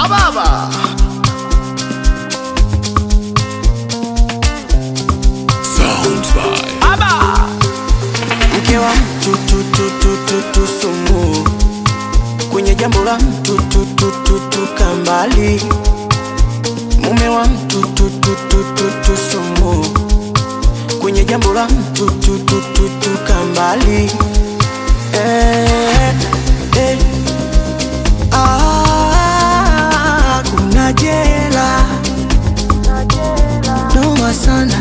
Ababa Sounds by Aba. Mke wa mtu tu sumu, kwenye jambo la mtu tu kambali. Mume wa mtu tu sumu, kwenye jambo la mtu tu kambali. Kuna jela noma sana.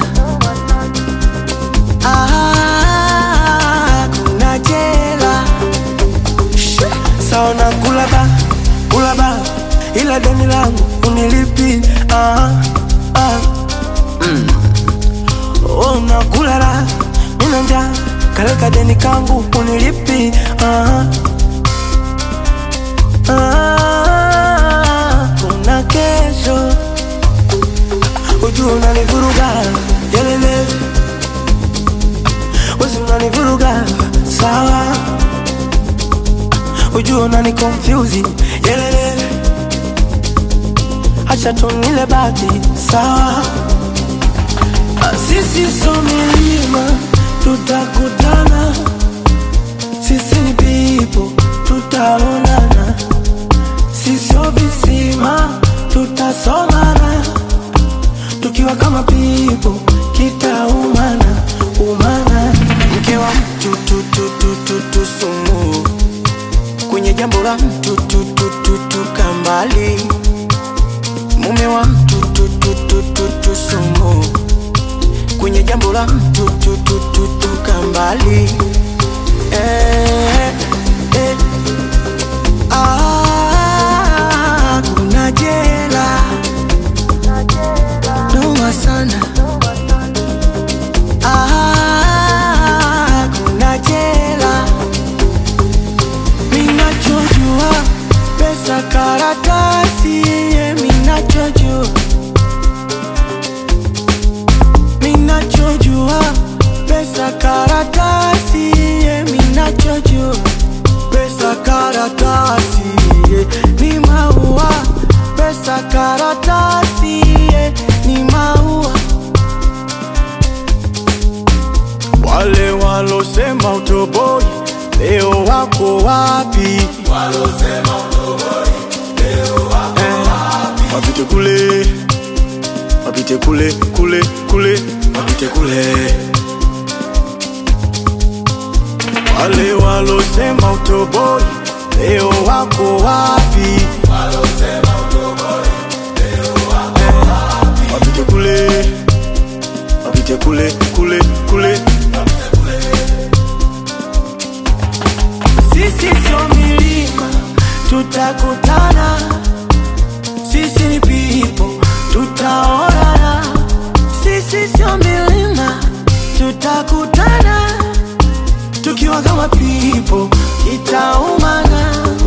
Kuna jela saona kulaba ila deni langu unilipi. Unakulala nina njaa, kaleka deni kangu unilipi. Kuna kesho ujua unanivuruga yelele, wezi unanivuruga sawa, ujua unani confuse yelele, acha tunile bati sawa. Sisi so milima tutakutana, sisi ni people tutaonana, sisi so visima tutasomana, tukiwa kama people kitaumana umana. Mke wa mtu tu sumu, kwenye jambo la mtu tu kambali. Mume wa mtu tu sumu, kwenye jambo la mtu tu kambali. Kuna jela noma sana. Kuna jela, minachojua pesa karatasi. Minachojua pesa karatasi. Minachojua pesa karatasi ni maua. Pesa karatasi ni maua. Wale walosema utoboi leo wako wapi? Walosema utoboi leo wako wapi? Wapite kule, wapite kule, wapite kule. Wale walosema utoboi leo wako wapi? Walosema utoboi leo wako wapi? Wapite kule, wapite kule, wapite kule. Sisi so milima tutakutana, sisi ni people tutaonana, sisi so milima tutakutana, tukiwa kama people itaumana.